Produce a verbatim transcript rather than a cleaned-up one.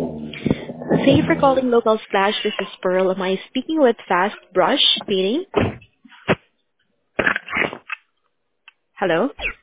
Thank you for calling Local Splash. This is Pearl. Am I speaking with Fast Brush Painting? Hello?